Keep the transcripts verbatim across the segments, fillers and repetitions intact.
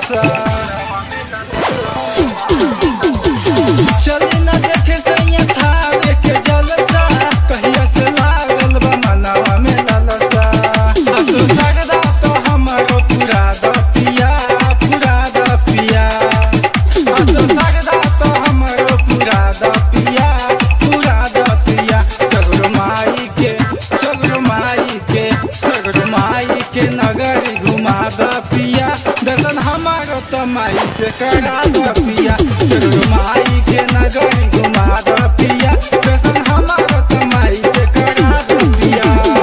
लालसा चली न देखे सैया थावे के जलसा कहिया से लागल बा मनवा में लालसा असो सगदा तो हमरो पूरा दपिया पूरा दपिया असो सगदा तो हमरो पूरा दपिया पूरा दपिया सगरो माई के सगरो माई के सगरो माई के नगर घुमा दपिया दर्शन हमारो तो माई से करा दपिया सगरो माई के नगर घुमा दपिया दर्शन हमारो तो माई से करा दपिया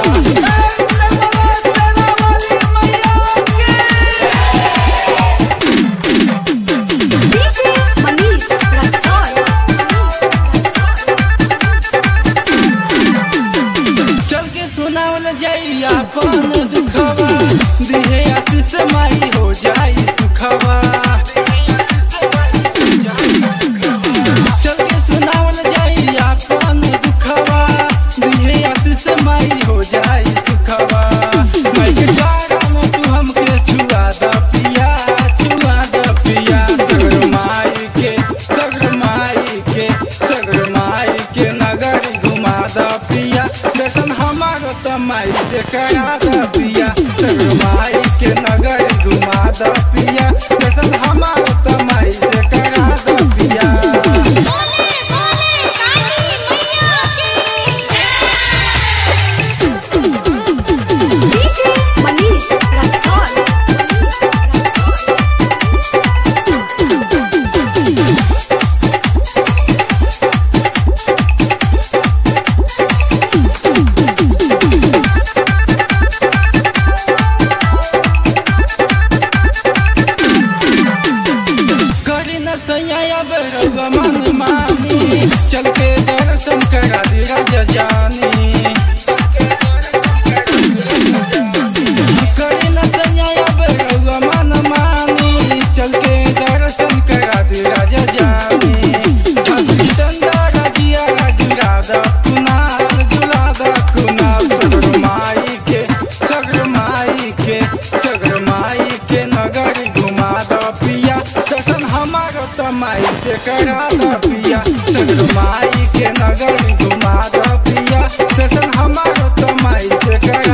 चल के सुनावल जाई अपन दुखवा दिहे आशीष माई हो जाई सुखवा चल के सुनावल जाई अपन दुखवा दिहे आशीष माई हो जाई सुखवा माई के चरण तू हमके छुआ दपिया छुआ दपिया सगर माई के सगर माई के सगर माई के नगर घुमा दपिया दर्शन हमारो तो माई से करा दपिया सगर माई के नगर घुमा दपिया दर्शन हमारो तो माई से करा दपिया बोले बोले काली मैया की डीजे मनीष रक्सौल करी न सैया बरवा मन मानी चल के दर्शन करा दी राजा जानी करी न सैया बरवा मन मानी चल के दर्शन करा दी राजा जानी हसी दंडा जिया जुरा दा कुनाल जुला दा कुनाल सगर माई के सगर माई के सगर माई के नगर घुमा दपिया दर्शन हमारो तो माई से करा दपिया सगर माई के नगर घुमा दपिया दर्शन हमारो तो माई से करा